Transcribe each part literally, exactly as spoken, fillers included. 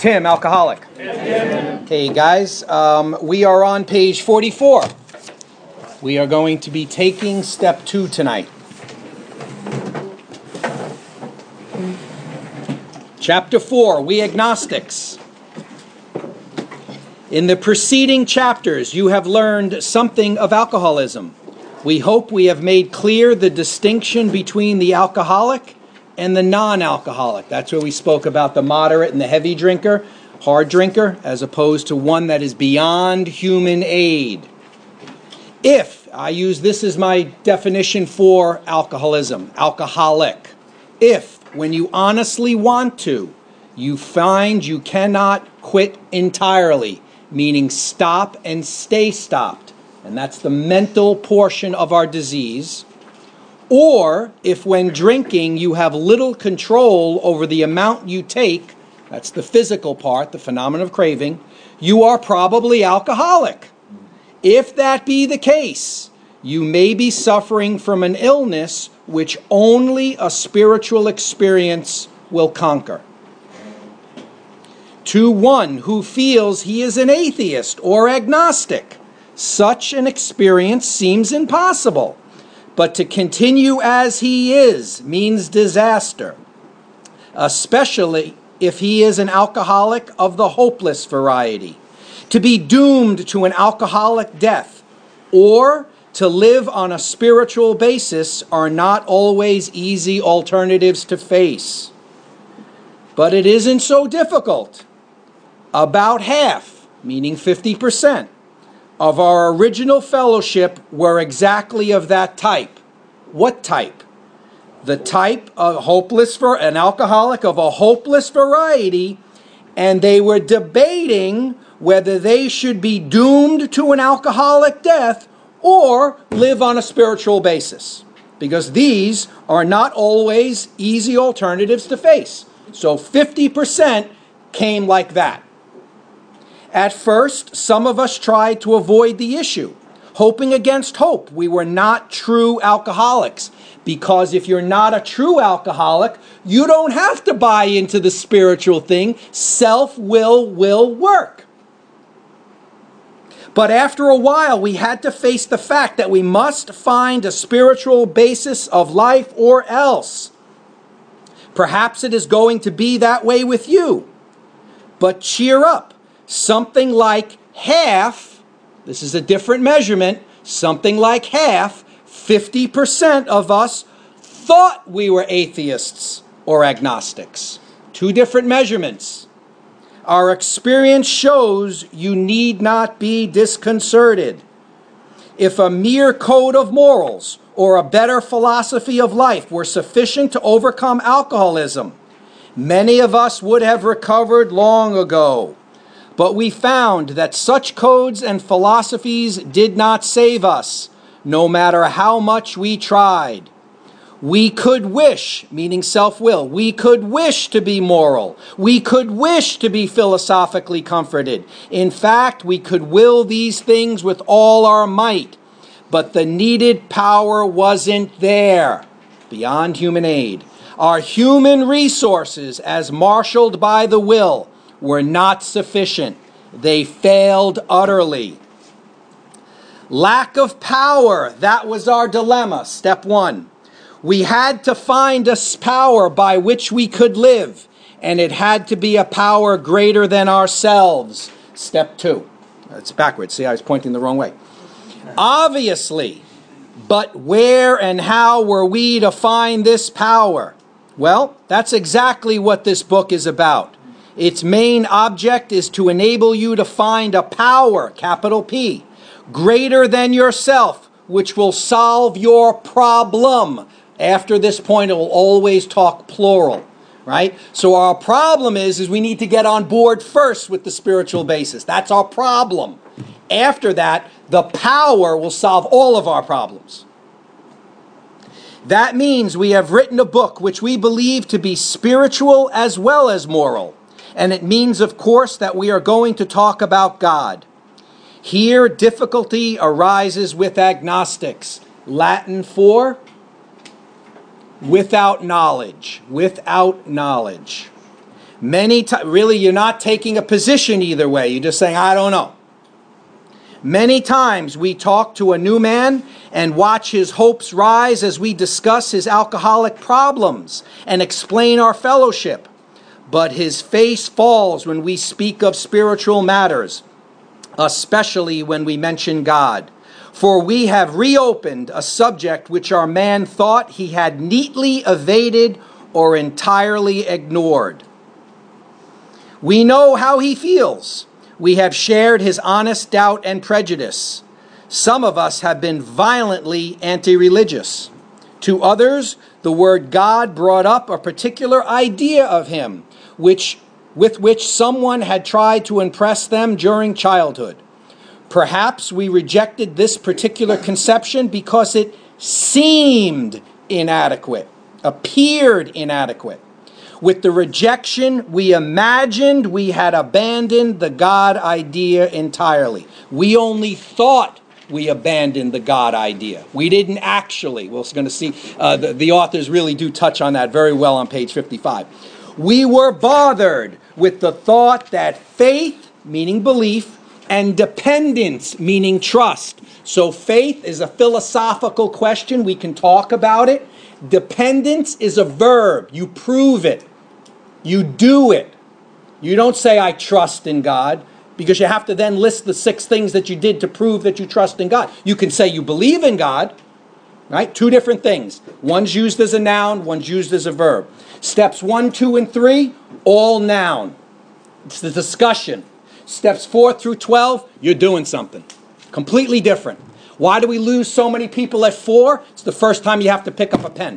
Tim, alcoholic. Tim. Hey guys, um, we are on page forty-four. We are going to be taking step two tonight. Chapter four, we agnostics. In the preceding chapters, you have learned something of alcoholism. We hope we have made clear the distinction between the alcoholic and the non-alcoholic. That's where we spoke about the moderate and the heavy drinker, hard drinker, as opposed to one that is beyond human aid. If, I use this as my definition for alcoholism, alcoholic. If, when you honestly want to, you find you cannot quit entirely, meaning stop and stay stopped, and that's the mental portion of our disease, or if when drinking you have little control over the amount you take, that's the physical part, the phenomenon of craving, you are probably alcoholic. If that be the case, you may be suffering from an illness which only a spiritual experience will conquer. To one who feels he is an atheist or agnostic, such an experience seems impossible. But to continue as he is means disaster, especially if he is an alcoholic of the hopeless variety. To be doomed to an alcoholic death or to live on a spiritual basis are not always easy alternatives to face. But it isn't so difficult. About half, meaning fifty percent, of our original fellowship were exactly of that type. What type? The type of hopeless for an alcoholic of a hopeless variety, and they were debating whether they should be doomed to an alcoholic death or live on a spiritual basis, because these are not always easy alternatives to face. So fifty percent came like that. At first, some of us tried to avoid the issue, hoping against hope we were not true alcoholics, because if you're not a true alcoholic, you don't have to buy into the spiritual thing. Self-will will work. But after a while, we had to face the fact that we must find a spiritual basis of life or else. Perhaps it is going to be that way with you. But cheer up. Something like half, this is a different measurement, something like half, fifty percent of us thought we were atheists or agnostics. Two different measurements. Our experience shows you need not be disconcerted. If a mere code of morals or a better philosophy of life were sufficient to overcome alcoholism, many of us would have recovered long ago. But we found that such codes and philosophies did not save us, no matter how much we tried. We could wish, meaning self-will, we could wish to be moral. We could wish to be philosophically comforted. In fact, we could will these things with all our might. But the needed power wasn't there, beyond human aid. Our human resources, as marshaled by the will, were not sufficient. They failed utterly. Lack of power, that was our dilemma, step one. We had to find a power by which we could live, and it had to be a power greater than ourselves, step two. It's backwards, see, I was pointing the wrong way. Obviously, but where and how were we to find this power? Well, that's exactly what this book is about. Its main object is to enable you to find a power, capital P, greater than yourself, which will solve your problem. After this point, it will always talk plural, right? So our problem is, is we need to get on board first with the spiritual basis. That's our problem. After that, the power will solve all of our problems. That means we have written a book which we believe to be spiritual as well as moral. And it means, of course, that we are going to talk about God. Here, difficulty arises with agnostics. Latin for without knowledge. Without knowledge. Many times, really, you're not taking a position either way. You're just saying, I don't know. Many times we talk to a new man and watch his hopes rise as we discuss his alcoholic problems and explain our fellowship. But his face falls when we speak of spiritual matters, especially when we mention God. For we have reopened a subject which our man thought he had neatly evaded or entirely ignored. We know how he feels. We have shared his honest doubt and prejudice. Some of us have been violently anti-religious. To others, the word God brought up a particular idea of him, which, with which someone had tried to impress them during childhood. Perhaps we rejected this particular conception because it seemed inadequate, appeared inadequate. With the rejection, we imagined we had abandoned the God idea entirely. We only thought we abandoned the God idea. We didn't actually. We're going to see uh, the, the authors really do touch on that very well on page fifty-five. We were bothered with the thought that faith, meaning belief, and dependence, meaning trust. So faith is a philosophical question. We can talk about it. Dependence is a verb. You prove it. You do it. You don't say, I trust in God, because you have to then list the six things that you did to prove that you trust in God. You can say you believe in God, right? Two different things. One's used as a noun, one's used as a verb. Steps one, two, and three, all noun. It's the discussion. Steps four through twelve, you're doing something. Completely different. Why do we lose so many people at four? It's the first time you have to pick up a pen.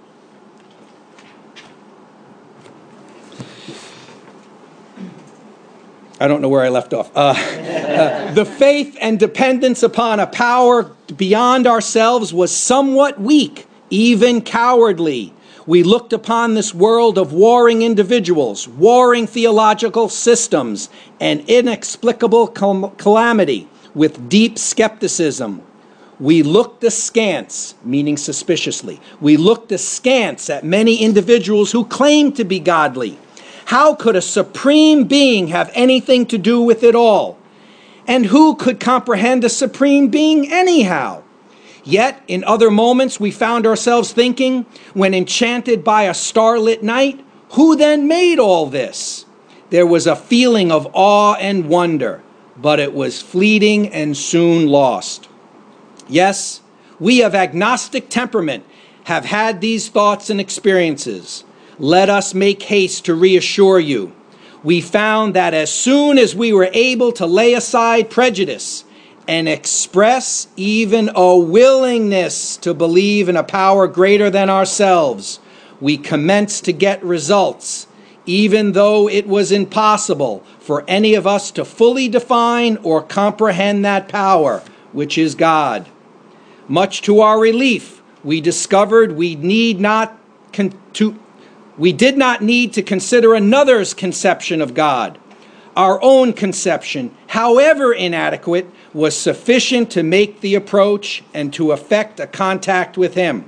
I don't know where I left off. Uh, uh, the faith and dependence upon a power beyond ourselves was somewhat weak, even cowardly. We looked upon this world of warring individuals, warring theological systems, and inexplicable cal- calamity with deep skepticism. We looked askance, meaning suspiciously. We looked askance at many individuals who claimed to be godly. How could a supreme being have anything to do with it all? And who could comprehend a supreme being anyhow? Yet, in other moments, we found ourselves thinking, when enchanted by a starlit night, who then made all this? There was a feeling of awe and wonder, but it was fleeting and soon lost. Yes, we of agnostic temperament have had these thoughts and experiences. Let us make haste to reassure you. We found that as soon as we were able to lay aside prejudice and express even a willingness to believe in a power greater than ourselves, we commenced to get results, even though it was impossible for any of us to fully define or comprehend that power, which is God. Much to our relief, we discovered we need not con- to We did not need to consider another's conception of God. Our own conception, however inadequate, was sufficient to make the approach and to effect a contact with him.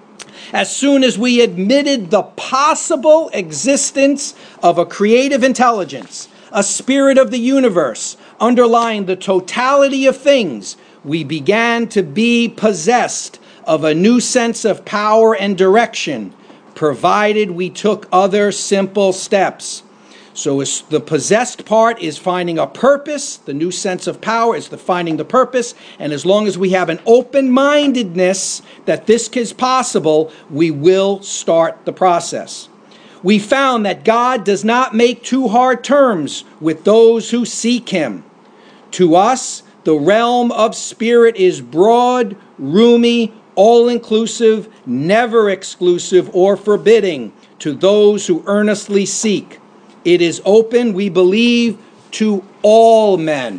As soon as we admitted the possible existence of a creative intelligence, a spirit of the universe, underlying the totality of things, we began to be possessed of a new sense of power and direction, provided we took other simple steps. So the possessed part is finding a purpose. The new sense of power is the finding the purpose. And as long as we have an open-mindedness that this is possible, we will start the process. We found that God does not make too hard terms with those who seek him. To us, the realm of spirit is broad, roomy, all-inclusive, never exclusive or forbidding to those who earnestly seek. It is open, we believe, to all men,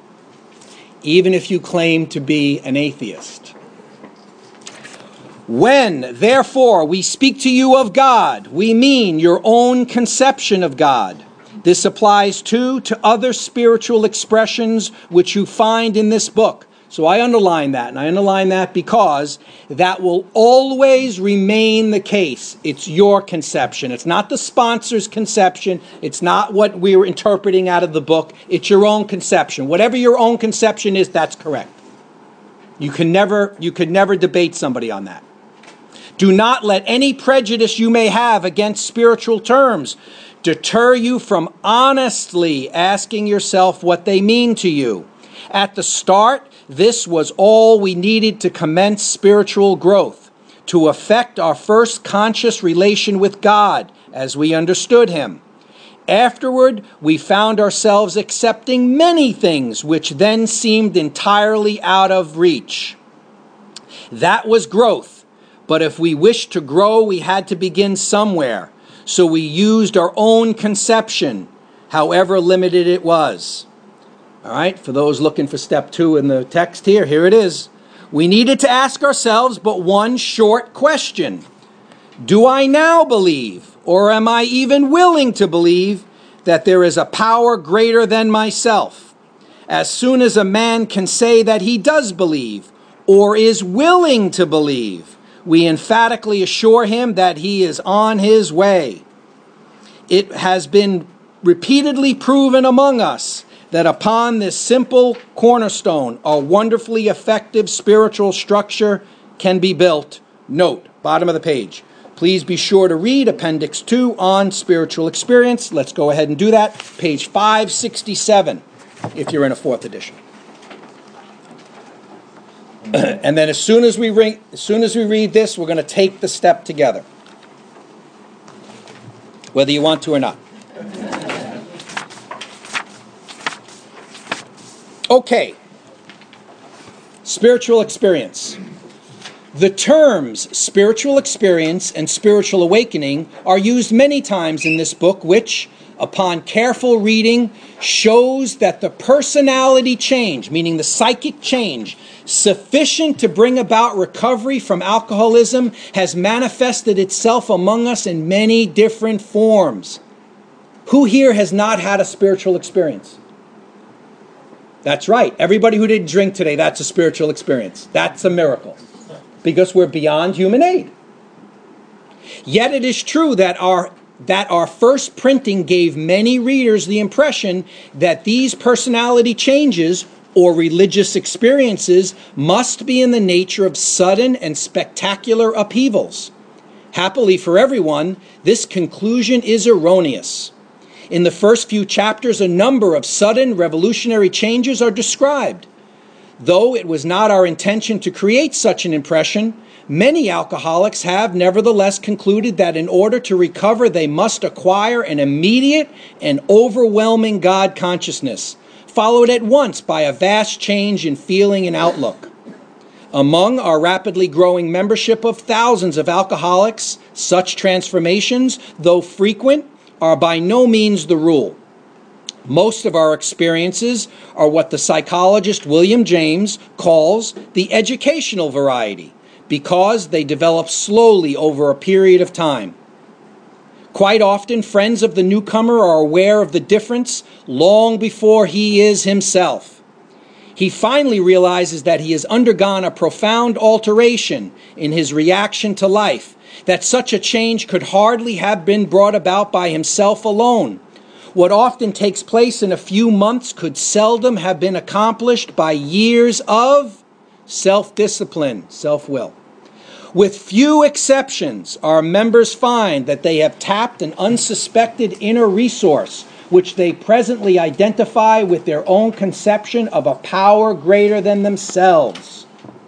even if you claim to be an atheist. When, therefore, we speak to you of God, we mean your own conception of God. This applies too to other spiritual expressions which you find in this book, So I underline that, and I underline that because that will always remain the case. It's your conception. It's not the sponsor's conception. It's not what we were interpreting out of the book. It's your own conception. Whatever your own conception is, that's correct. You can never, you could never debate somebody on that. Do not let any prejudice you may have against spiritual terms deter you from honestly asking yourself what they mean to you. At the start, this was all we needed to commence spiritual growth, to effect our first conscious relation with God as we understood Him. Afterward, we found ourselves accepting many things which then seemed entirely out of reach. That was growth, but if we wished to grow, we had to begin somewhere. So we used our own conception, however limited it was. All right, for those looking for step two in the text here, here it is. We needed to ask ourselves but one short question. Do I now believe, or am I even willing to believe, that there is a power greater than myself? As soon as a man can say that he does believe, or is willing to believe, we emphatically assure him that he is on his way. It has been repeatedly proven among us that upon this simple cornerstone, a wonderfully effective spiritual structure can be built. Note, bottom of the page. Please be sure to read Appendix two on spiritual experience. Let's go ahead and do that. Page five sixty-seven, if you're in a fourth edition. And then as soon as we read, as soon as we read this, we're going to take the step together, whether you want to or not. Okay, spiritual experience. The terms spiritual experience and spiritual awakening are used many times in this book, which, upon careful reading, shows that the personality change, meaning the psychic change, sufficient to bring about recovery from alcoholism, has manifested itself among us in many different forms. Who here has not had a spiritual experience? That's right. Everybody who didn't drink today, that's a spiritual experience. That's a miracle. Because we're beyond human aid. Yet it is true that our that our first printing gave many readers the impression that these personality changes or religious experiences must be in the nature of sudden and spectacular upheavals. Happily for everyone, this conclusion is erroneous. In the first few chapters, a number of sudden revolutionary changes are described. Though it was not our intention to create such an impression, many alcoholics have nevertheless concluded that in order to recover, they must acquire an immediate and overwhelming God consciousness, followed at once by a vast change in feeling and outlook. Among our rapidly growing membership of thousands of alcoholics, such transformations, though frequent, are by no means the rule. Most of our experiences are what the psychologist William James calls the educational variety, because they develop slowly over a period of time. Quite often, friends of the newcomer are aware of the difference long before he is himself. He finally realizes that he has undergone a profound alteration in his reaction to life, that such a change could hardly have been brought about by himself alone. What often takes place in a few months could seldom have been accomplished by years of self-discipline, self-will. With few exceptions, our members find that they have tapped an unsuspected inner resource, which they presently identify with their own conception of a power greater than themselves.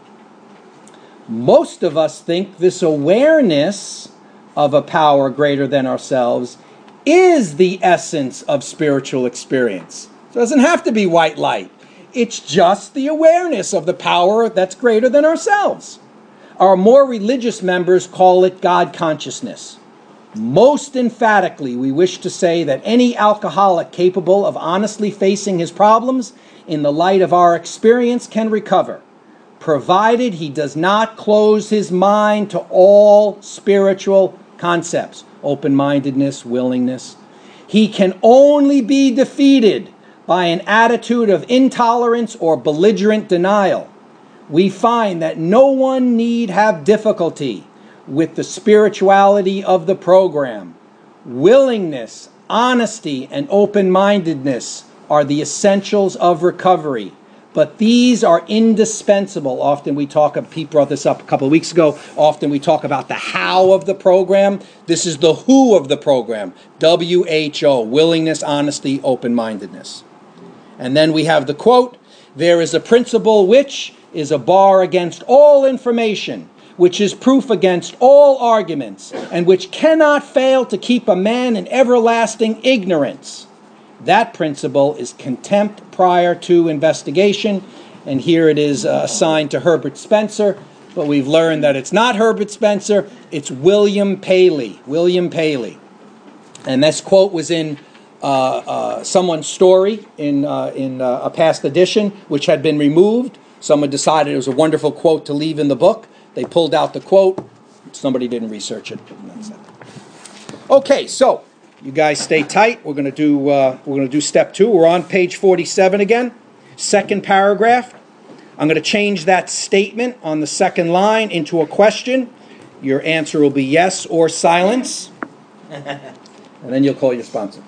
Most of us think this awareness of a power greater than ourselves is the essence of spiritual experience. It doesn't have to be white light. It's just the awareness of the power that's greater than ourselves. Our more religious members call it God consciousness. Most emphatically, we wish to say that any alcoholic capable of honestly facing his problems in the light of our experience can recover, provided he does not close his mind to all spiritual concepts, open-mindedness, willingness. He can only be defeated by an attitude of intolerance or belligerent denial. we find that no one need have difficulty with the spirituality of the program. Willingness, honesty, and open-mindedness are the essentials of recovery. But these are indispensable. Often we talk, Pete brought this up a couple of weeks ago, often we talk about the how of the program. This is the who of the program. W H O, willingness, honesty, open-mindedness. And then we have the quote, there is a principle which is a bar against all information, which is proof against all arguments, and which cannot fail to keep a man in everlasting ignorance. That principle is contempt prior to investigation, and here it is uh, assigned to Herbert Spencer, but we've learned that it's not Herbert Spencer, it's William Paley. William Paley. And this quote was in uh, uh, someone's story in, uh, in uh, a past edition, which had been removed. Someone decided it was a wonderful quote to leave in the book. They pulled out the quote. Somebody didn't research it. And that's it. Okay, so you guys stay tight. We're going to do uh, we're going to do step two. We're on page forty-seven again. Second paragraph. I'm going to change that statement on the second line into a question. Your answer will be yes or silence. And then you'll call your sponsor.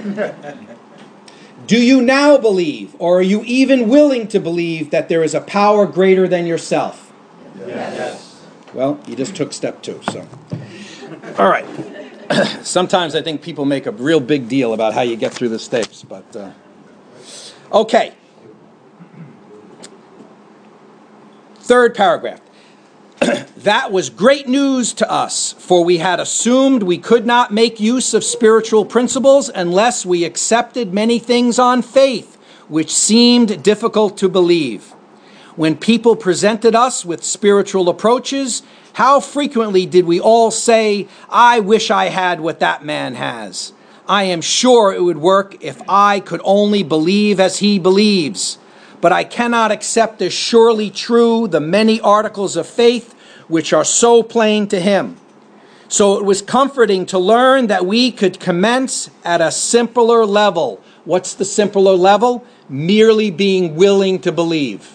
Do you now believe, or are you even willing to believe, that there is a power greater than yourself? Yes. Well, you just took step two, so. All right. Sometimes I think people make a real big deal about how you get through the steps, but uh, okay. Third paragraph. That was great news to us, for we had assumed we could not make use of spiritual principles unless we accepted many things on faith, which seemed difficult to believe. When people presented us with spiritual approaches, how frequently did we all say, I wish I had what that man has. I am sure it would work if I could only believe as he believes. But I cannot accept as surely true the many articles of faith which are so plain to him. So it was comforting to learn that we could commence at a simpler level. What's the simpler level? Merely being willing to believe.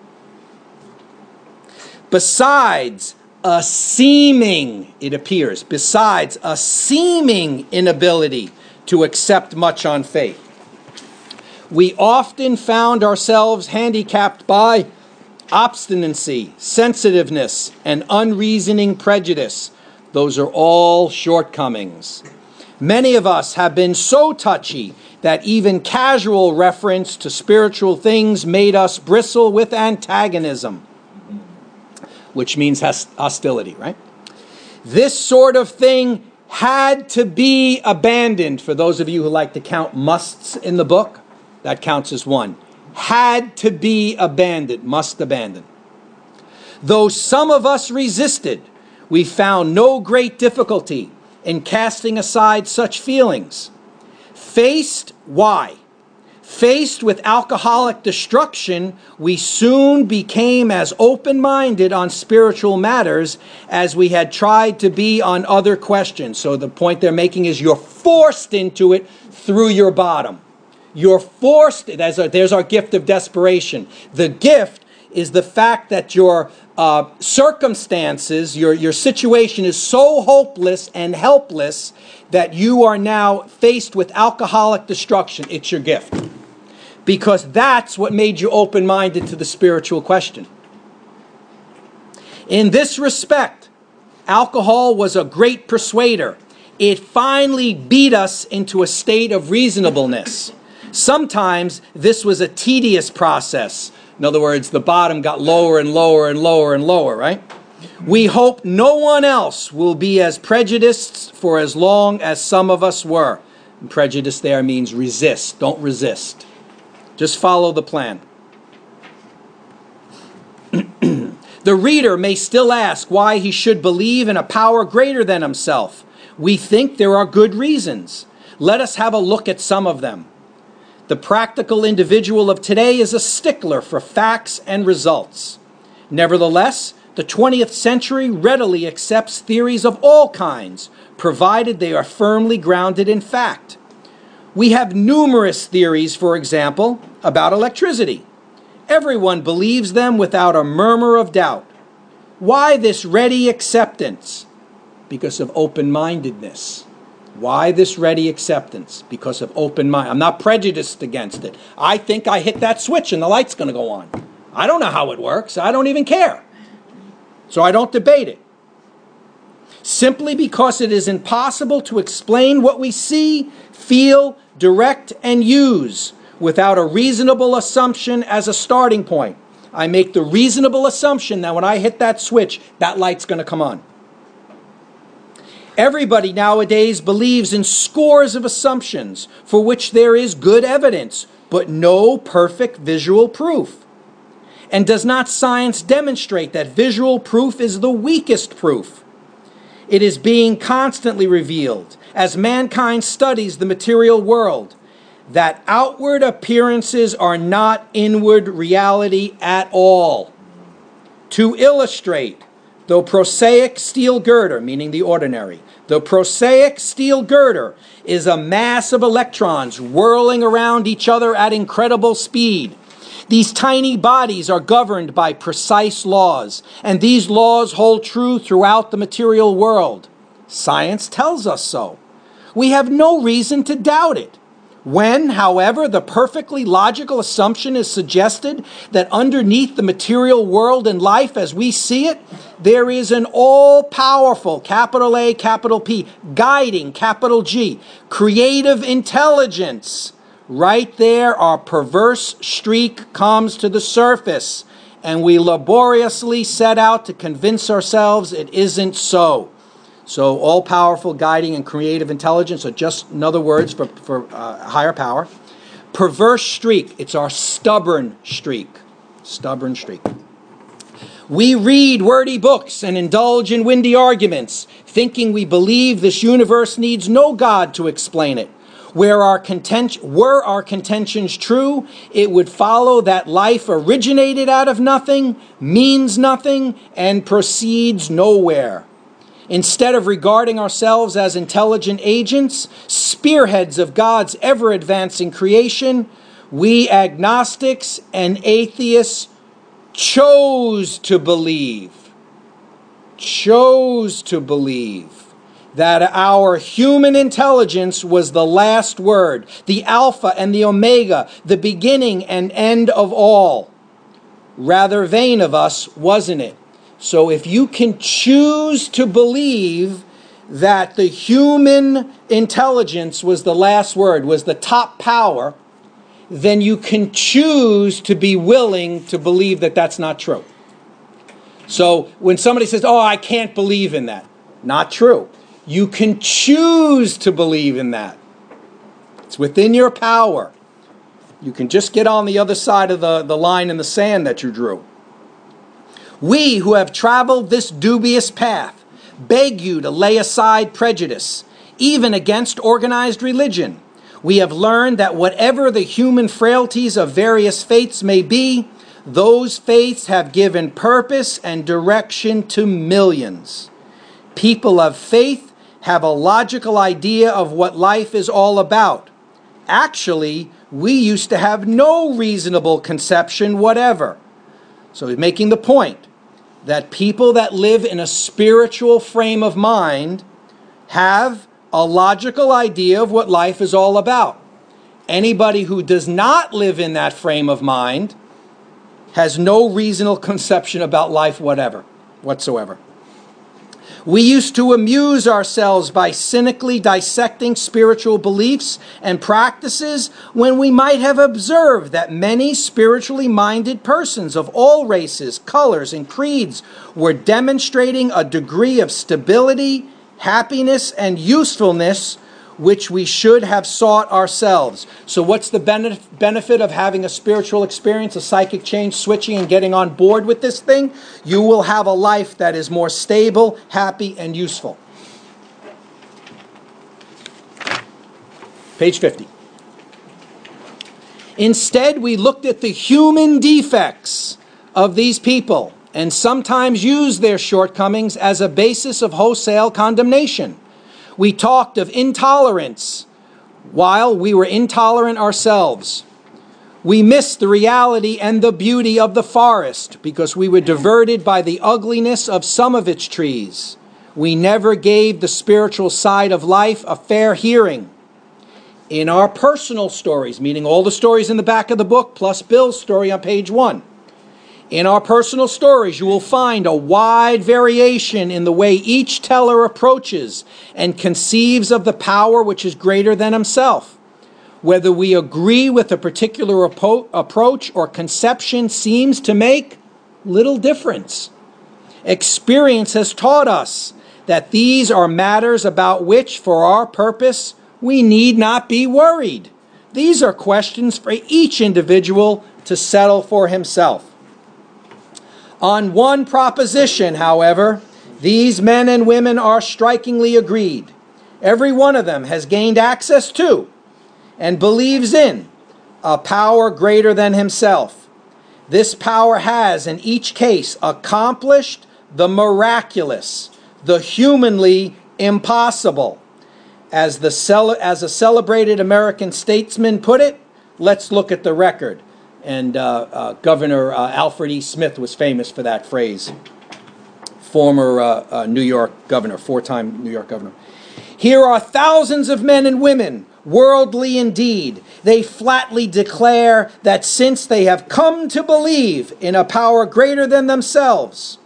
Besides a seeming, it appears, besides a seeming inability to accept much on faith, we often found ourselves handicapped by obstinacy, sensitiveness, and unreasoning prejudice. Those are all shortcomings. Many of us have been so touchy that even casual reference to spiritual things made us bristle with antagonism, which means hostility, right? This sort of thing had to be abandoned. For those of you who like to count musts in the book, that counts as one. Had to be abandoned, must abandon. Though some of us resisted, we found no great difficulty in casting aside such feelings. Faced, why? Faced with alcoholic destruction, we soon became as open-minded on spiritual matters as we had tried to be on other questions. So the point they're making is you're forced into it through your bottom. You're forced, there's our, there's our gift of desperation. The gift is the fact that your uh, circumstances, your, your situation is so hopeless and helpless that you are now faced with alcoholic destruction. It's your gift. Because that's what made you open-minded to the spiritual question. In this respect, alcohol was a great persuader. It finally beat us into a state of reasonableness. Sometimes this was a tedious process. In other words, the bottom got lower and lower and lower and lower, right? We hope no one else will be as prejudiced for as long as some of us were. And prejudice there means resist. Don't resist. Just follow the plan. The reader may still ask why he should believe in a power greater than himself. We think there are good reasons. Let us have a look at some of them. The practical individual of today is a stickler for facts and results. Nevertheless, the twentieth century readily accepts theories of all kinds, provided they are firmly grounded in fact. We have numerous theories, for example, about electricity. Everyone believes them without a murmur of doubt. Why this ready acceptance? Because of open-mindedness. Why this ready acceptance? Because of open mind. I'm not prejudiced against it. I think I hit that switch and the light's going to go on. I don't know how it works. I don't even care. So I don't debate it. Simply because it is impossible to explain what we see, feel, direct, and use without a reasonable assumption as a starting point. I make the reasonable assumption that when I hit that switch, that light's going to come on. Everybody nowadays believes in scores of assumptions for which there is good evidence, but no perfect visual proof. And does not science demonstrate that visual proof is the weakest proof? It is being constantly revealed, as mankind studies the material world, that outward appearances are not inward reality at all. To illustrate, the prosaic steel girder, meaning the ordinary, the prosaic steel girder is a mass of electrons whirling around each other at incredible speed. These tiny bodies are governed by precise laws, and these laws hold true throughout the material world. Science tells us so. We have no reason to doubt it. When, however, the perfectly logical assumption is suggested that underneath the material world and life as we see it, there is an all-powerful, capital A, capital P, guiding, capital G, creative intelligence, right there our perverse streak comes to the surface, and we laboriously set out to convince ourselves it isn't so. So all-powerful, guiding, and creative intelligence are just another words for, for uh, higher power. Perverse streak, it's our stubborn streak. Stubborn streak. We read wordy books and indulge in windy arguments, thinking we believe this universe needs no God to explain it. Where our content- were our contentions true, it would follow that life originated out of nothing, means nothing, and proceeds nowhere. Instead of regarding ourselves as intelligent agents, spearheads of God's ever-advancing creation, we agnostics and atheists chose to believe, chose to believe that our human intelligence was the last word, the Alpha and the Omega, the beginning and end of all. Rather vain of us, wasn't it? So if you can choose to believe that the human intelligence was the last word, was the top power, then you can choose to be willing to believe that that's not true. So when somebody says, oh, I can't believe in that, not true. You can choose to believe in that. It's within your power. You can just get on the other side of the, the line in the sand that you drew. We who have traveled this dubious path beg you to lay aside prejudice, even against organized religion. We have learned that whatever the human frailties of various faiths may be, those faiths have given purpose and direction to millions. People of faith have a logical idea of what life is all about. Actually, we used to have no reasonable conception whatever. So he's making the point that people that live in a spiritual frame of mind have a logical idea of what life is all about. Anybody who does not live in that frame of mind has no reasonable conception about life whatever, whatsoever. We used to amuse ourselves by cynically dissecting spiritual beliefs and practices when we might have observed that many spiritually minded persons of all races, colors, and creeds were demonstrating a degree of stability, happiness, and usefulness which we should have sought ourselves. So what's the benefit of having a spiritual experience, a psychic change, switching and getting on board with this thing? You will have a life that is more stable, happy, and useful. Page fifty. Instead, we looked at the human defects of these people and sometimes used their shortcomings as a basis of wholesale condemnation. We talked of intolerance while we were intolerant ourselves. We missed the reality and the beauty of the forest because we were diverted by the ugliness of some of its trees. We never gave the spiritual side of life a fair hearing. In our personal stories, meaning all the stories in the back of the book, plus Bill's story on page one. In our personal stories, you will find a wide variation in the way each teller approaches and conceives of the power which is greater than himself. Whether we agree with a particular appro- approach or conception seems to make little difference. Experience has taught us that these are matters about which, for our purpose, we need not be worried. These are questions for each individual to settle for himself. On one proposition, however, these men and women are strikingly agreed. Every one of them has gained access to and believes in a power greater than himself. This power has, in each case, accomplished the miraculous, the humanly impossible. As the cel- as a celebrated American statesman put it, let's look at the record. And uh, uh, Governor uh, Alfred E. Smith was famous for that phrase. Former uh, uh, New York governor, four-time New York governor. Here are thousands of men and women, worldly indeed. They flatly declare that since they have come to believe in a power greater than themselves,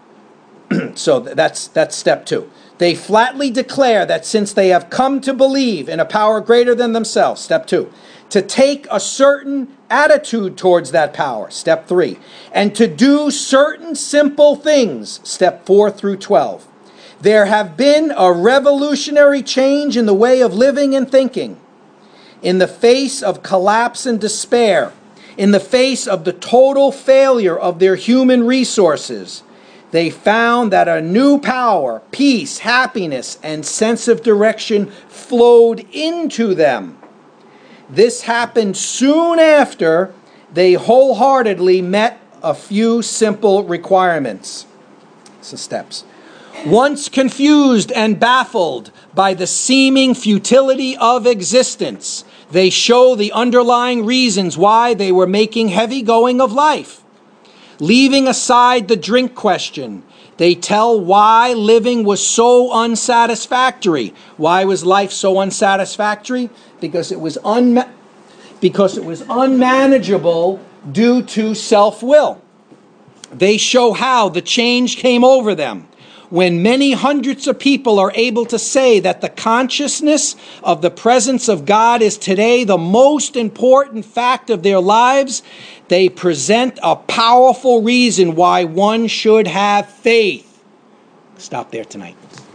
so that's that's step two. They flatly declare that since they have come to believe in a power greater than themselves, step two, to take a certain attitude towards that power, step three, and to do certain simple things, step four through twelve. There have been a revolutionary change in the way of living and thinking. In the face of collapse and despair, in the face of the total failure of their human resources, they found that a new power, peace, happiness, and sense of direction flowed into them. This happened soon after they wholeheartedly met a few simple requirements. So steps. Once confused and baffled by the seeming futility of existence, they show the underlying reasons why they were making heavy going of life. Leaving aside the drink question, they tell why living was so unsatisfactory. Why was life so unsatisfactory? Because it was unma- because it was unmanageable due to self-will. They show how the change came over them. When many hundreds of people are able to say that the consciousness of the presence of God is today the most important fact of their lives, they present a powerful reason why one should have faith. Stop there tonight.